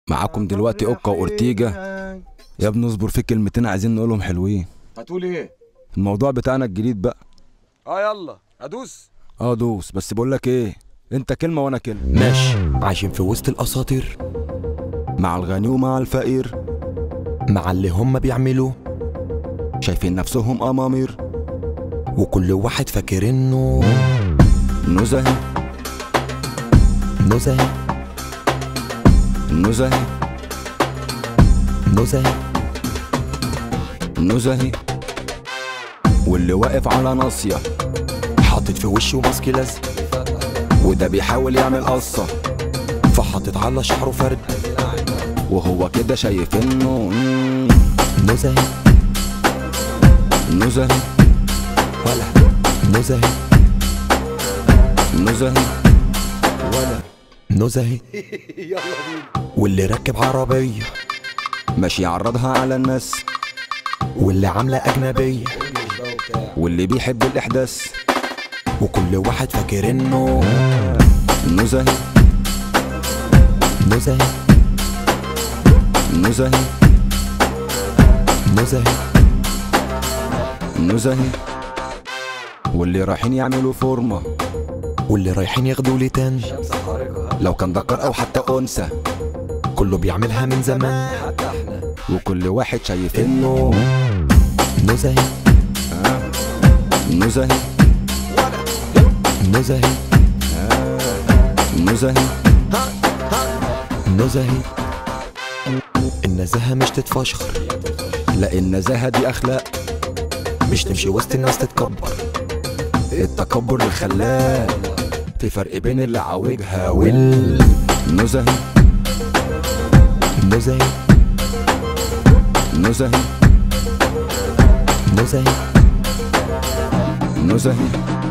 معاكم دلوقتي اوكا واورتيجا. يا ابني اصبر، في كلمتين عايزين نقولهم حلوين. هتقول ايه؟ الموضوع بتاعنا الجديد بقى. يلا ادوس. دوس، بس بقول لك ايه، انت كلمه وانا كلمه. ماشي، عايشين في وسط الاساطير، مع الغني ومع الفقير، مع اللي هم بيعملوه، شايفين نفسهم امامير، وكل واحد فاكر انه نزهه نزهه نزهه نزهه نزهه. واللي واقف على ناصيه حاطط في وشه ماسك لزق، وده بيحاول يعمل قصه، فحاطط على شعره فرد، وهو كده شايف انه نزهه نزهه ولا نزهه نزهه ولا نزهه. يلا بينا. واللي راكب عربيه ماشي يعرضها على الناس، واللي عامله اجنبيه، واللي بيحب الاحداث، وكل واحد فاكر انه نزهه نزهه نزهه نزهه نزهه. واللي رايحين يعملوا فورمه، واللي رايحين ياخدوا لتان، لو كان ذكر او حتى انثى، كله بيعملها من زمان، وكل واحد شايف انه نزهه نزهه نزهه نزهه نزهه. النزاهة مش تتفشخر، لا النزاهه دي اخلاق، مش تمشي وسط الناس تتكبر، التكبر اللي خلاه في فرق بين اللي عاوجها نزهه نزهه نزهه نزهه